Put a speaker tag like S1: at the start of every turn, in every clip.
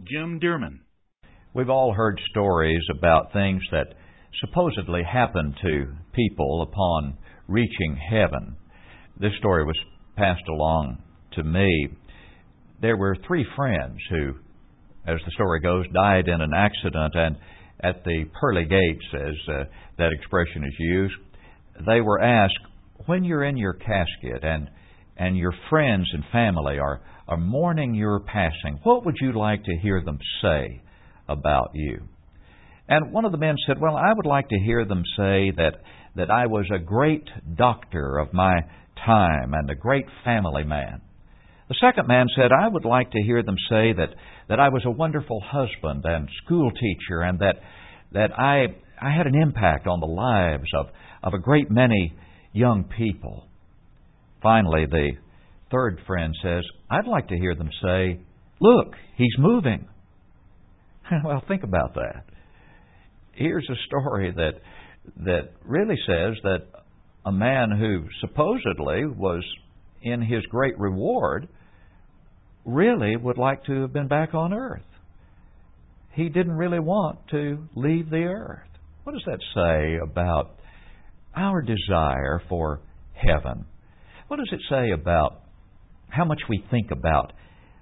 S1: Jim Dearman.
S2: We've all heard stories about things that supposedly happened to people upon reaching heaven. This story was passed along to me. There were three friends who, as the story goes, died in an accident, and at the pearly gates, as that expression is used, they were asked, when you're in your casket and your friends and family are mourning your passing, what would you like to hear them say about you? And one of the men said, well, I would like to hear them say that I was a great doctor of my time and a great family man. The second man said, I would like to hear them say that I was a wonderful husband and school teacher, and that I had an impact on the lives of a great many young people. Finally, the third friend says, I'd like to hear them say, look, he's moving. Well, think about that. Here's a story that really says that a man who supposedly was in his great reward really would like to have been back on earth. He didn't really want to leave the earth. What does that say about our desire for heaven? What does it say about how much we think about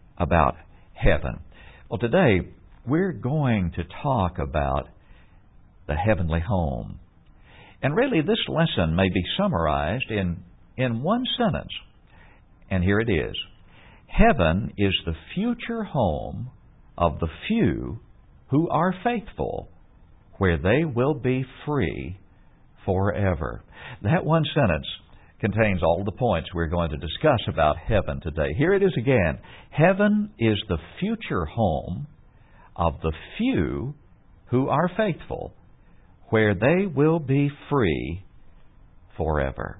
S2: heaven? Well, today we're going to talk about the heavenly home. And really this lesson may be summarized in one sentence. And here it is. Heaven is the future home of the few who are faithful, where they will be free forever. That one sentence contains all the points we're going to discuss about heaven today. Here it is again. Heaven is the future home of the few who are faithful, where they will be free forever.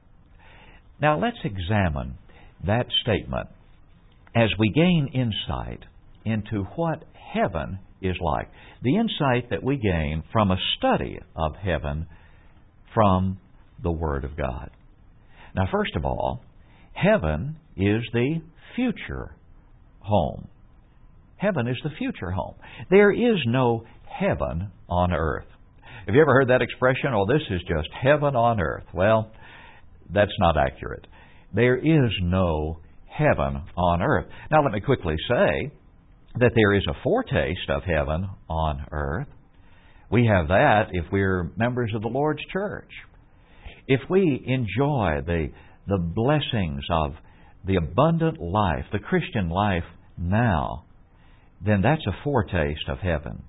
S2: Now let's examine that statement as we gain insight into what heaven is like. The insight that we gain from a study of heaven from the Word of God. Now, first of all, heaven is the future home. Heaven is the future home. There is no heaven on earth. Have you ever heard that expression, oh, this is just heaven on earth? Well, that's not accurate. There is no heaven on earth. Now, let me quickly say that there is a foretaste of heaven on earth. We have that if we're members of the Lord's church. If we enjoy the blessings of the abundant life, the Christian life now, then that's a foretaste of heaven.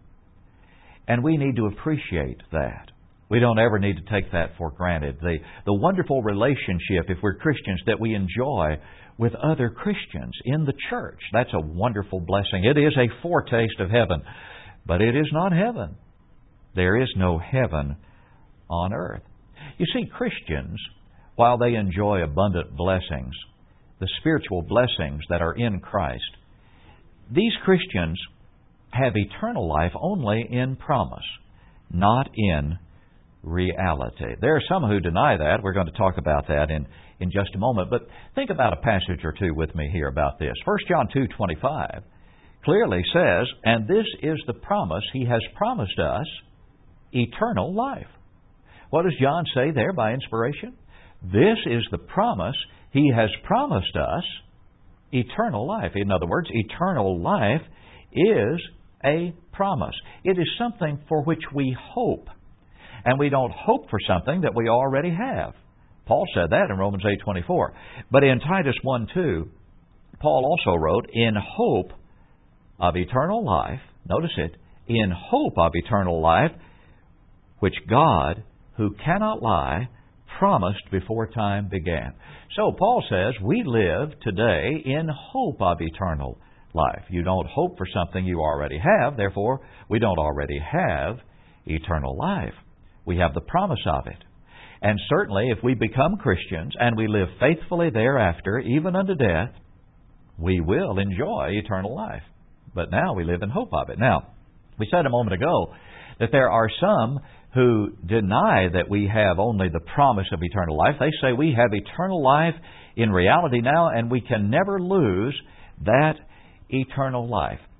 S2: And we need to appreciate that. We don't ever need to take that for granted. The wonderful relationship, if we're Christians, that we enjoy with other Christians in the church, that's a wonderful blessing. It is a foretaste of heaven, but it is not heaven. There is no heaven on earth. You see, Christians, while they enjoy abundant blessings, the spiritual blessings that are in Christ, these Christians have eternal life only in promise, not in reality. There are some who deny that. We're going to talk about that in just a moment. But think about a passage or two with me here about this. 1 John 2:25 clearly says, and this is the promise He has promised us, eternal life. What does John say there by inspiration? This is the promise He has promised us, eternal life. In other words, eternal life is a promise. It is something for which we hope. And we don't hope for something that we already have. Paul said that in Romans 8:24. But in Titus 1:2, Paul also wrote, in hope of eternal life, notice it, in hope of eternal life, which God, who cannot lie, promised before time began. So Paul says we live today in hope of eternal life. You don't hope for something you already have, therefore we don't already have eternal life. We have the promise of it. And certainly if we become Christians and we live faithfully thereafter, even unto death, we will enjoy eternal life. But now we live in hope of it. Now, we said a moment ago that there are some who deny that we have only the promise of eternal life. They say we have eternal life in reality now, and we can never lose that eternal life.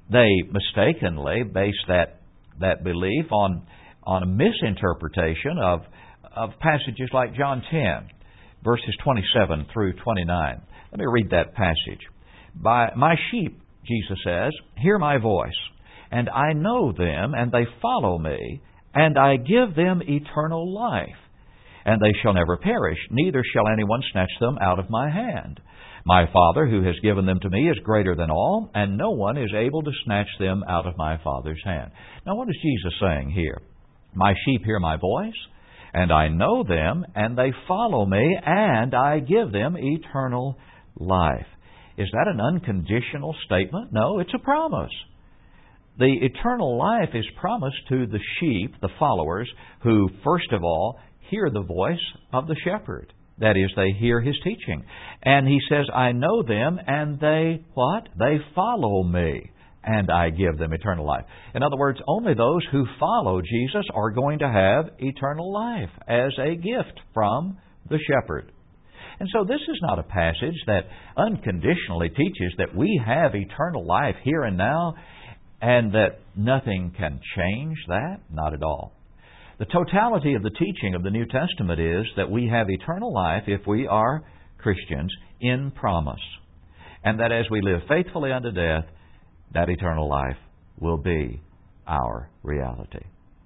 S2: They mistakenly base that belief on a misinterpretation of passages like John 10, verses 27 through 29. Let me read that passage. My sheep, Jesus says, hear my voice, and I know them, and they follow me, and I give them eternal life, and they shall never perish, neither shall anyone snatch them out of my hand. My Father, who has given them to me, is greater than all, and no one is able to snatch them out of my Father's hand. Now, what is Jesus saying here? My sheep hear my voice, and I know them, and they follow me, and I give them eternal life. Is that an unconditional statement? No, it's a promise. The eternal life is promised to the sheep, the followers, who, first of all, hear the voice of the shepherd. That is, they hear His teaching. And He says, I know them, and they, what? They follow me, and I give them eternal life. In other words, only those who follow Jesus are going to have eternal life as a gift from the shepherd. And so this is not a passage that unconditionally teaches that we have eternal life here and now, and that nothing can change that. Not at all. The totality of the teaching of the New Testament is that we have eternal life if we are Christians in promise. And that as we live faithfully unto death, that eternal life will be our reality.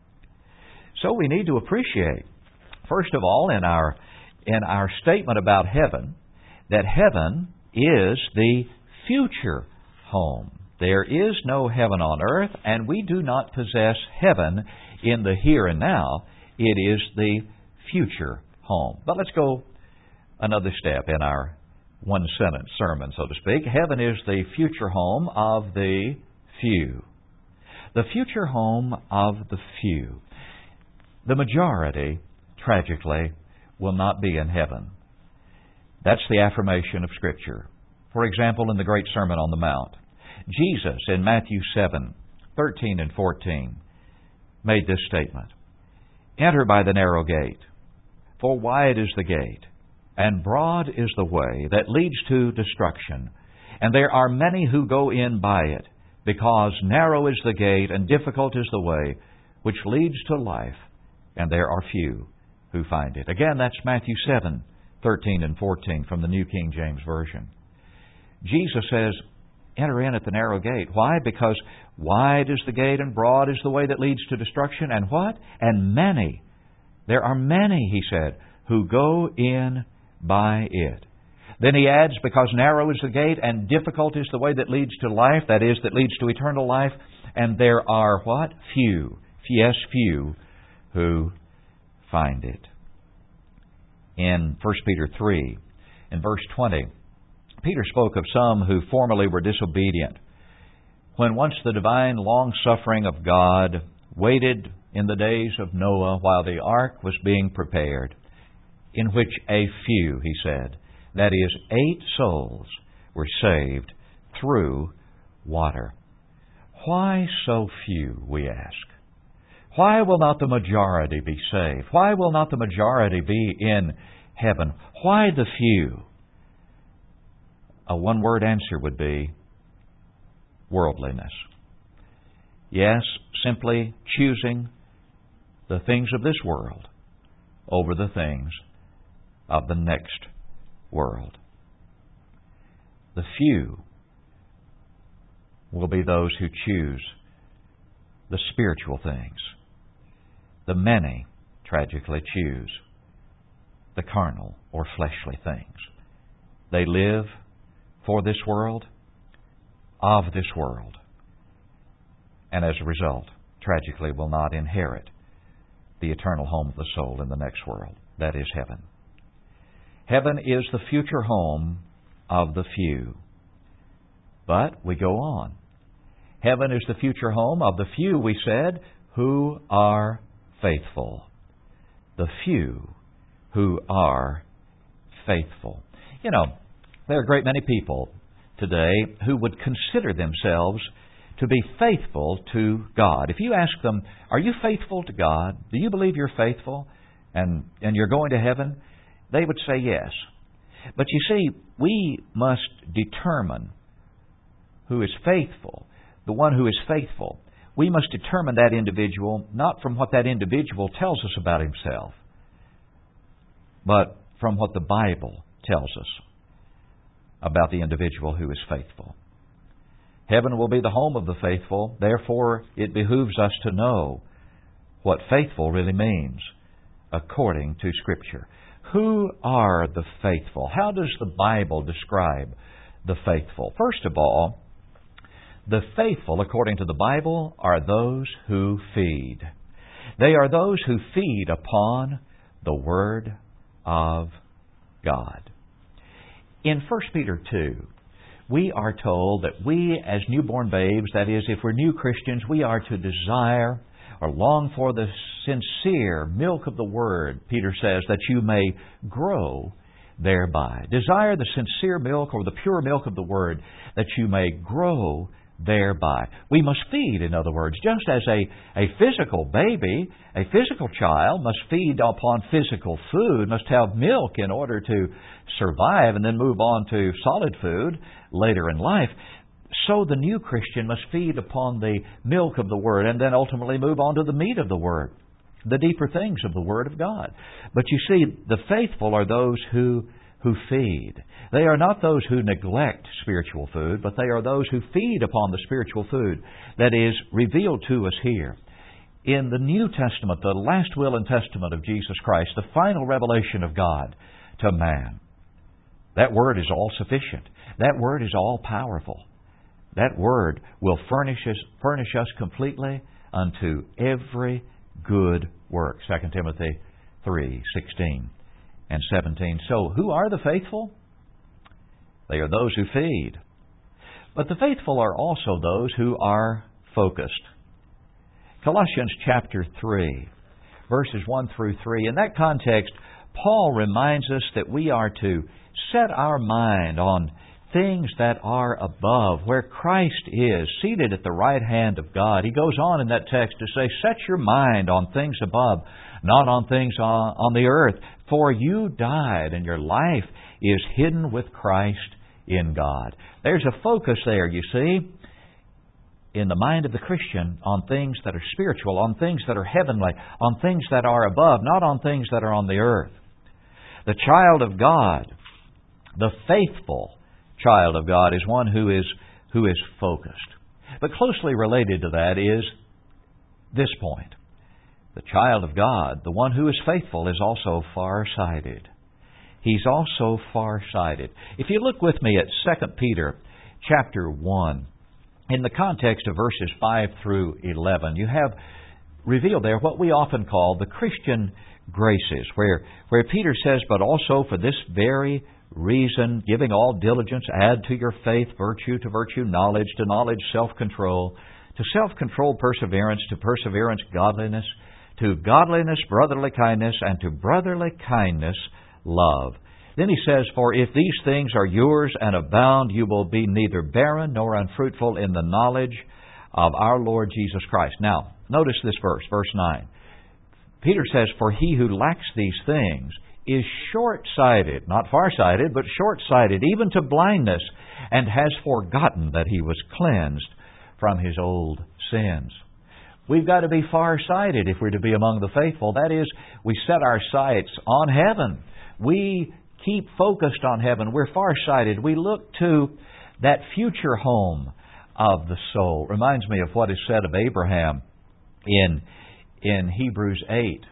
S2: So we need to appreciate, first of all, in our statement about heaven, that heaven is the future home. There is no heaven on earth, and we do not possess heaven in the here and now. It is the future home. But let's go another step in our one-sentence sermon, so to speak. Heaven is the future home of the few. The future home of the few. The majority, tragically, will not be in heaven. That's the affirmation of Scripture. For example, in the Great Sermon on the Mount, Jesus in Matthew 7:13 and 14 made this statement. Enter by the narrow gate, for wide is the gate, and broad is the way that leads to destruction, and there are many who go in by it, because narrow is the gate and difficult is the way which leads to life, and there are few who find it. Again, that's Matthew 7:13 and 14 from the New King James Version. Jesus says, enter in at the narrow gate. Why? Because wide is the gate and broad is the way that leads to destruction. And what? And many. There are many, He said, who go in by it. Then He adds, because narrow is the gate and difficult is the way that leads to life, that is, that leads to eternal life. And there are what? Few. Yes, few who find it. In 1 Peter 3, in verse 20, Peter spoke of some who formerly were disobedient, when once the divine long-suffering of God waited in the days of Noah while the ark was being prepared, in which a few, he said, that is, 8 souls, were saved through water. Why so few, we ask? Why will not the majority be saved? Why will not the majority be in heaven? Why the few? A one-word answer would be worldliness. Yes, simply choosing the things of this world over the things of the next world. The few will be those who choose the spiritual things. The many, tragically, choose the carnal or fleshly things. They live for this world, of this world, and as a result, tragically, will not inherit the eternal home of the soul in the next world. That is heaven. Heaven is the future home of the few. But we go on. Heaven is the future home of the few, we said, who are faithful. The few who are faithful. You know, there are a great many people today who would consider themselves to be faithful to God. If you ask them, are you faithful to God? Do you believe you're faithful and you're going to heaven? They would say yes. But you see, we must determine who is faithful the one who is faithful, we must determine that individual not from what that individual tells us about himself, but from what the Bible tells us about the individual who is faithful. Heaven will be the home of the faithful. Therefore, it behooves us to know what faithful really means according to Scripture. Who are the faithful? How does the Bible describe the faithful? First of all, the faithful, according to the Bible, are those who feed. They are those who feed upon the Word of God. In 1 Peter 2, we are told that we as newborn babes, that is, if we're new Christians, we are to desire or long for the sincere milk of the Word, Peter says, that you may grow thereby. Desire the sincere milk or the pure milk of the Word, that you may grow thereby. We must feed, in other words, just as a physical baby, a physical child must feed upon physical food, must have milk in order to survive and then move on to solid food later in life. So the new Christian must feed upon the milk of the Word and then ultimately move on to the meat of the Word, the deeper things of the Word of God. But you see, the faithful are those who feed. They are not those who neglect spiritual food, but they are those who feed upon the spiritual food that is revealed to us here. In the New Testament, the last will and testament of Jesus Christ, the final revelation of God to man, that Word is all sufficient. That Word is all powerful. That Word will furnish us completely unto every good work. 2 Timothy 3:16 and 17. So, who are the faithful? They are those who feed. But the faithful are also those who are focused. Colossians chapter 3, verses 1 through 3. In that context, Paul reminds us that we are to set our mind on things that are above, where Christ is, seated at the right hand of God. He goes on in that text to say, set your mind on things above, not on things on the earth. For you died, and your life is hidden with Christ in God. There's a focus there, you see, in the mind of the Christian on things that are spiritual, on things that are heavenly, on things that are above, not on things that are on the earth. The child of God, the faithful child of God, is one who is focused. But closely related to that is this point. The child of God, the one who is faithful, is also far-sighted. He's also far-sighted. If you look with me at 2 Peter chapter 1, in the context of verses 5 through 11, you have revealed there what we often call the Christian graces, where Peter says, but also for this very reason, giving all diligence, add to your faith virtue, to virtue knowledge, to knowledge self-control, to self-control perseverance, to perseverance godliness, to godliness brotherly kindness, and to brotherly kindness love. Then he says, for if these things are yours and abound, you will be neither barren nor unfruitful in the knowledge of our Lord Jesus Christ. Now, notice this verse, verse 9. Peter says, for he who lacks these things is short-sighted, not far-sighted, but short-sighted, even to blindness, and has forgotten that he was cleansed from his old sins. We've got to be far-sighted if we're to be among the faithful. That is, we set our sights on heaven. We keep focused on heaven. We're far-sighted. We look to that future home of the soul. Reminds me of what is said of Abraham in Hebrews 8.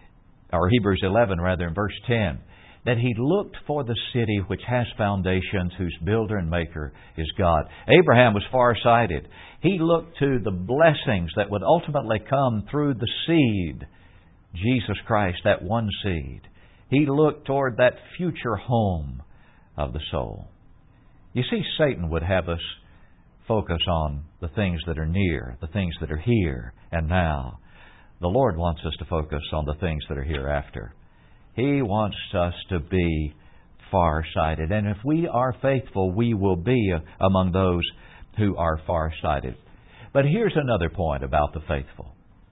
S2: Or Hebrews 11, rather, in verse 10, that he looked for the city which has foundations, whose builder and maker is God. Abraham was far-sighted. He looked to the blessings that would ultimately come through the seed, Jesus Christ, that one seed. He looked toward that future home of the soul. You see, Satan would have us focus on the things that are near, the things that are here and now. The Lord wants us to focus on the things that are hereafter. He wants us to be far-sighted. And if we are faithful, we will be among those who are far-sighted. But here's another point about the faithful.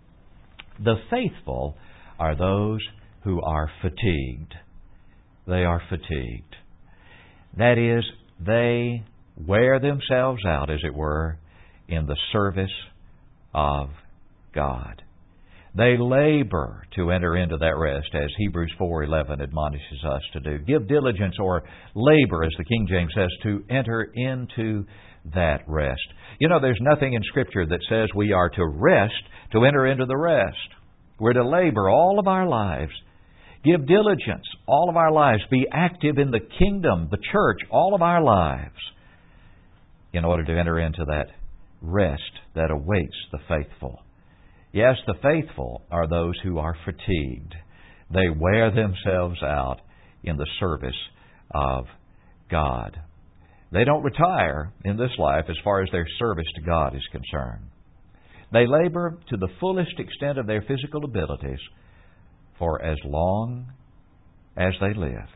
S2: The faithful are those who are fatigued. They are fatigued. That is, they wear themselves out, as it were, in the service of God. They labor to enter into that rest, as Hebrews 4:11 admonishes us to do. Give diligence, or labor, as the King James says, to enter into that rest. You know, there's nothing in Scripture that says we are to rest to enter into the rest. We're to labor all of our lives. Give diligence all of our lives. Be active in the kingdom, the church, all of our lives, in order to enter into that rest that awaits the faithful. Yes, the faithful are those who are fatigued. They wear themselves out in the service of God. They don't retire in this life as far as their service to God is concerned. They labor to the fullest extent of their physical abilities for as long as they live,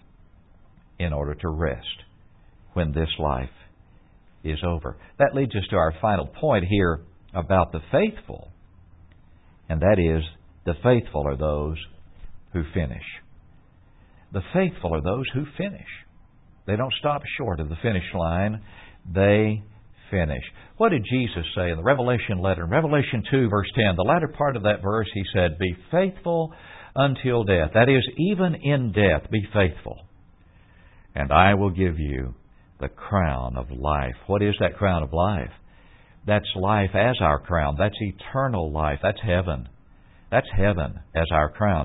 S2: in order to rest when this life is over. That leads us to our final point here about the faithful, and that is, the faithful are those who finish. The faithful are those who finish. They don't stop short of the finish line. They finish. What did Jesus say in the Revelation letter? In Revelation 2, verse 10, the latter part of that verse, He said, "Be faithful until death." That is, even in death, be faithful. "And I will give you the crown of life." What is that crown of life? That's life as our crown. That's eternal life. That's heaven. That's heaven as our crown.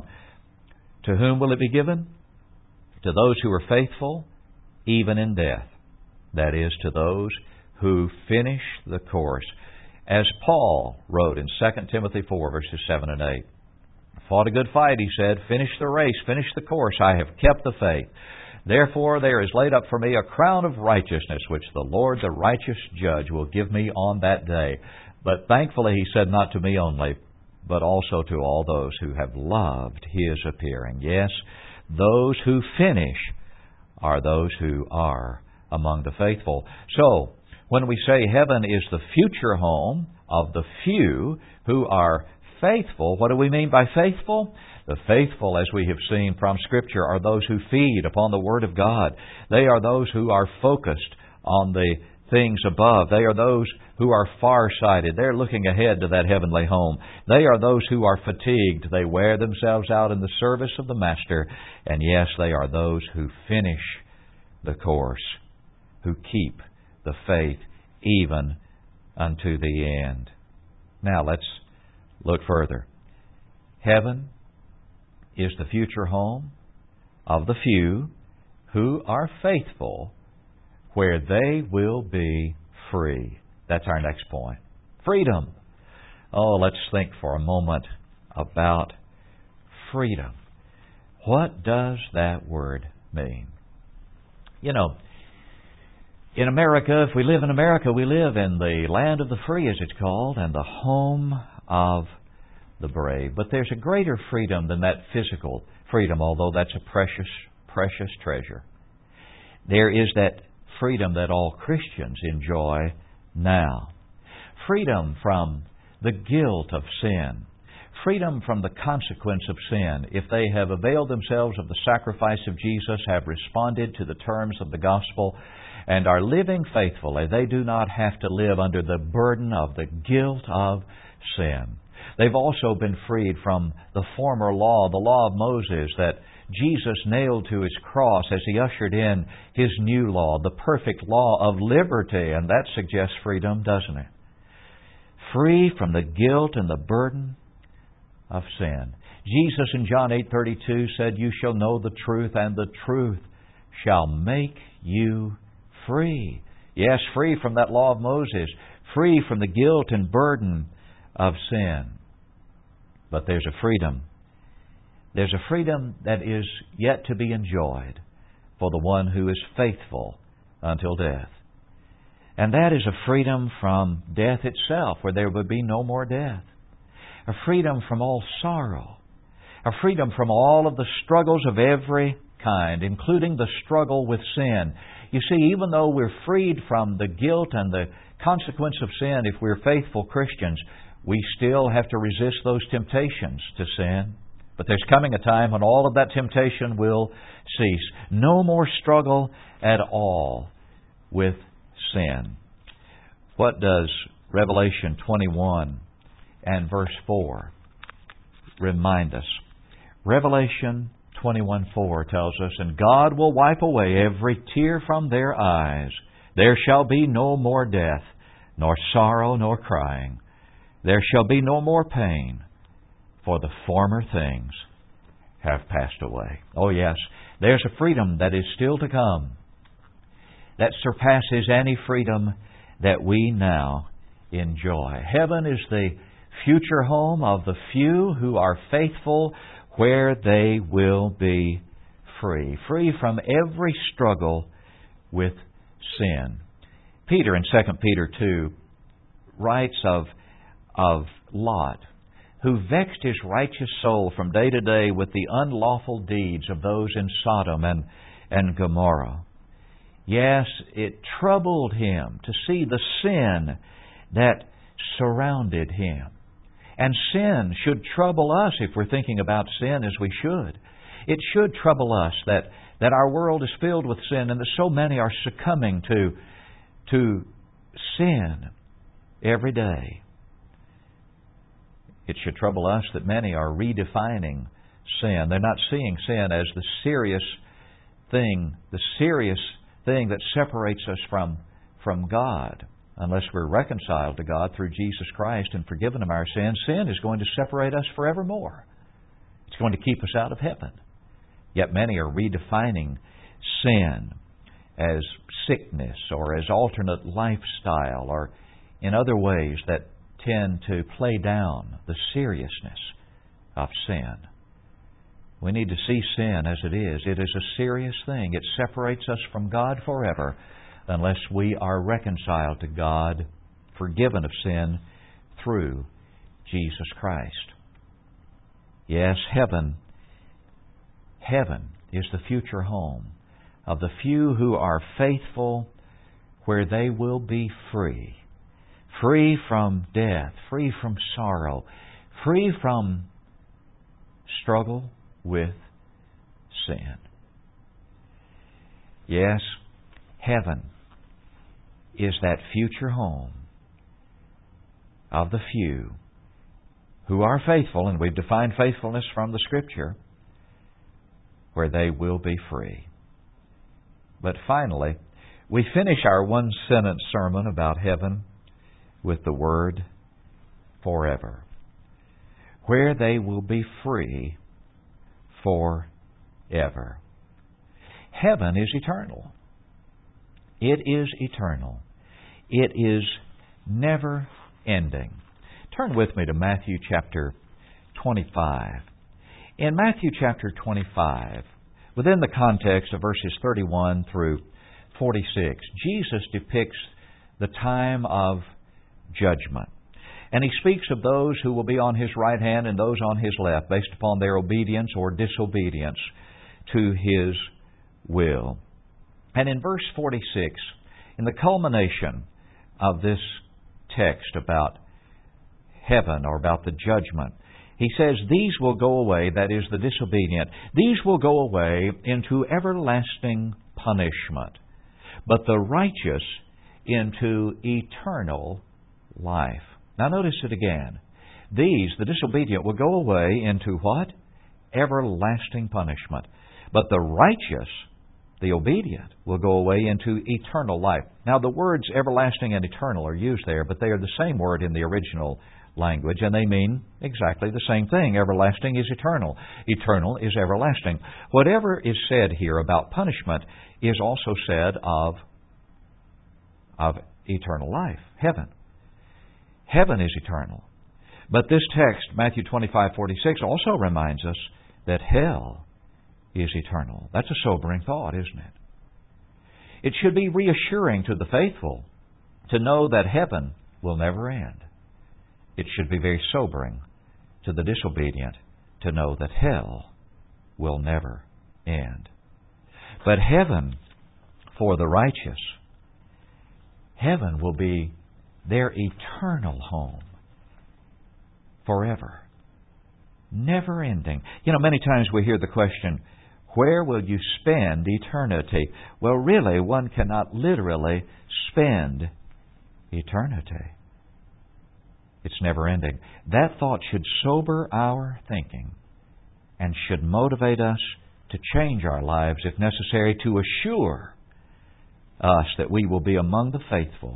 S2: To whom will it be given? To those who are faithful, even in death. That is, to those who finish the course. As Paul wrote in 2 Timothy 4, verses 7 and 8. "Fought a good fight," he said, "finished the race, finished the course, I have kept the faith. Therefore there is laid up for me a crown of righteousness, which the Lord, the righteous judge, will give me on that day. But thankfully," he said, "not to me only, but also to all those who have loved His appearing." Yes, those who finish are those who are among the faithful. So, when we say heaven is the future home of the few who are faithful, what do we mean by faithful? The faithful, as we have seen from Scripture, are those who feed upon the Word of God. They are those who are focused on the things above. They are those who are far-sighted. They're looking ahead to that heavenly home. They are those who are fatigued. They wear themselves out in the service of the Master. And yes, they are those who finish the course, who keep the faith even unto the end. Now let's look further. Heaven is the future home of the few who are faithful, where they will be free. That's our next point. Freedom. Oh, let's think for a moment about freedom. What does that word mean? You know, in America, if we live in America, we live in the land of the free, as it's called, and the home of the brave. But there's a greater freedom than that physical freedom, although that's a precious, precious treasure. There is that freedom that all Christians enjoy now. Freedom from the guilt of sin. Freedom from the consequence of sin. If they have availed themselves of the sacrifice of Jesus, have responded to the terms of the gospel, and are living faithfully, they do not have to live under the burden of the guilt of sin. They've also been freed from the former law, the law of Moses, that Jesus nailed to His cross as He ushered in His new law, the perfect law of liberty. And that suggests freedom, doesn't it? Free from the guilt and the burden of sin. Jesus in John 8:32 said, "You shall know the truth, and the truth shall make you free." Yes, free from that law of Moses, free from the guilt and burden of sin. But there's a freedom. There's a freedom that is yet to be enjoyed for the one who is faithful until death. And that is a freedom from death itself, where there would be no more death. A freedom from all sorrow. A freedom from all of the struggles of every kind, including the struggle with sin. You see, even though we're freed from the guilt and the consequence of sin, if we're faithful Christians, we still have to resist those temptations to sin. But there's coming a time when all of that temptation will cease. No more struggle at all with sin. What does Revelation 21 and verse 4 remind us. Revelation 21:4 tells us, "And God will wipe away every tear from their eyes. There shall be no more death, nor sorrow, nor crying. There shall be no more pain, for the former things have passed away." Oh yes, there's a freedom that is still to come that surpasses any freedom that we now enjoy. Heaven is the future home of the few who are faithful, where they will be free. Free from every struggle with sin. Peter in 2 Peter 2 writes of Lot, who vexed his righteous soul from day to day with the unlawful deeds of those in Sodom and Gomorrah. Yes, it troubled him to see the sin that surrounded him. And sin should trouble us if we're thinking about sin as we should. It should trouble us that our world is filled with sin and that so many are succumbing to sin every day. It should trouble us that many are redefining sin. They're not seeing sin as the serious thing that separates us from God. Unless we're reconciled to God through Jesus Christ and forgiven of our sins, sin is going to separate us forevermore. It's going to keep us out of heaven. Yet many are redefining sin as sickness or as alternate lifestyle or in other ways that tend to play down the seriousness of sin. We need to see sin as it is. It is a serious thing. It separates us from God forever unless we are reconciled to God, forgiven of sin through Jesus Christ. Yes, heaven is the future home of the few who are faithful, where they will be free. Free from death, free from sorrow, free from struggle with sin. Yes, heaven is that future home of the few who are faithful, and we've defined faithfulness from the Scripture, where they will be free. But finally, we finish our one-sentence sermon about heaven with the word forever, where they will be free forever. Heaven is eternal. It is eternal. It is never ending. Turn with me to Matthew chapter 25. In Matthew chapter 25, within the context of verses 31 through 46, Jesus depicts the time of judgment. And He speaks of those who will be on His right hand and those on His left, based upon their obedience or disobedience to His will. And in verse 46, in the culmination of this text about heaven or about the judgment, He says, "These will go away," that is, the disobedient, "these will go away into everlasting punishment, but the righteous into eternal life." Now notice it again. These, the disobedient, will go away into what? Everlasting punishment. But the righteous, the obedient, will go away into eternal life. Now the words everlasting and eternal are used there, but they are the same word in the original language, and they mean exactly the same thing. Everlasting is eternal. Eternal is everlasting. Whatever is said here about punishment is also said of eternal life, heaven. Heaven is eternal. But this text, Matthew 25:46, also reminds us that hell is eternal. That's a sobering thought, isn't it? It should be reassuring to the faithful to know that heaven will never end. It should be very sobering to the disobedient to know that hell will never end. But heaven for the righteous, heaven will be their eternal home forever, never ending. You know, many times we hear the question, where will you spend eternity? Well, really, one cannot literally spend eternity. It's never ending. That thought should sober our thinking and should motivate us to change our lives, if necessary, to assure us that we will be among the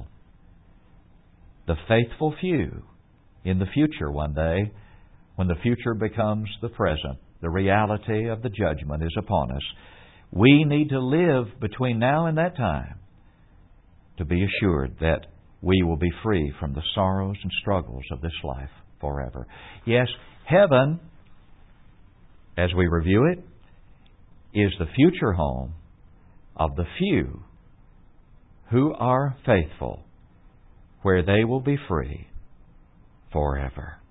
S2: faithful few, in the future one day, when the future becomes the present, the reality of the judgment is upon us. We need to live between now and that time to be assured that we will be free from the sorrows and struggles of this life forever. Yes, heaven, as we review it, is the future home of the few who are faithful, where they will be free forever.